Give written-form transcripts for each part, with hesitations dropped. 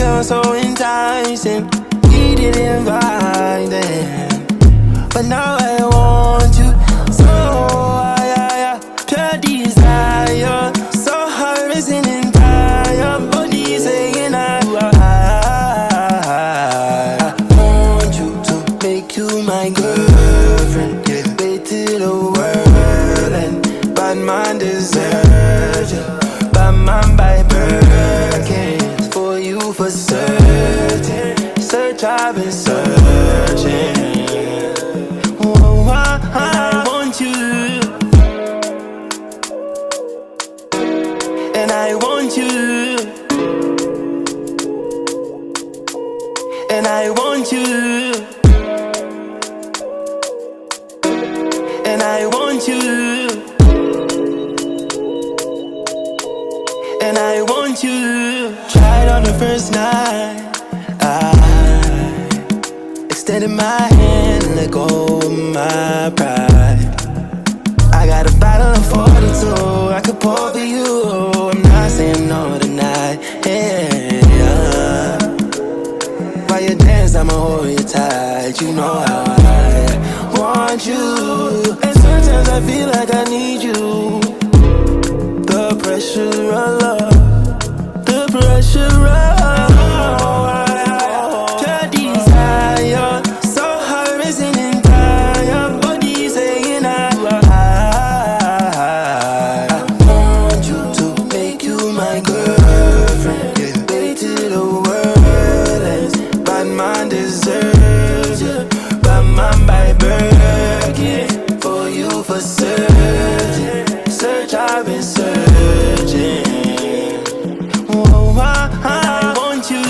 girl so enticing. We didn't vibe then, but now I want you. So pure desire, so hard racing entire body saying I want you to make you my girlfriend. Give way to the world and bad man deserves you. Bad man by Birkins for you for certain. Search, I've been searching. Oh, I want you, and I want you, and I want you, and I want you, and I want you. Tried on the first night, I extended my hand, let go of my pride. I got a bottle of 42, I could pour for you. I'm not saying no tonight, yeah. While you dance, I'ma hold you tight. You know how I want you, and sometimes I feel like I need you. The pressure of love, the pressure of pure desire, so hard racing entire body saying I want you to make you my girlfriend. Give way to the world and bad man deserves you. Bad man by Birkin for you for certain. Search, I've been searching. Oh, I want you,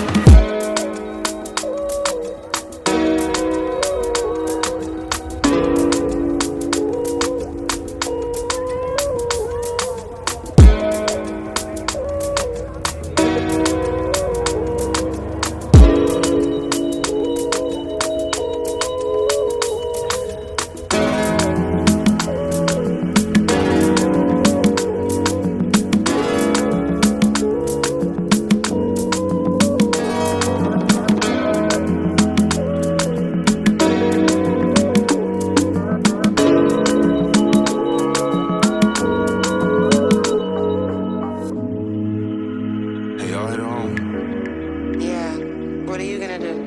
Y'all hit home. Yeah. What are you gonna do?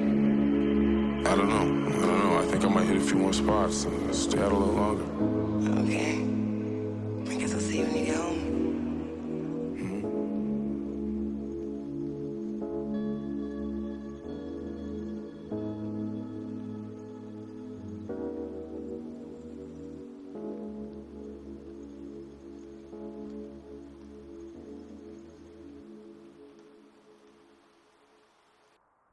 I don't know. I think I might hit a few more spots and stay out a little longer. Okay.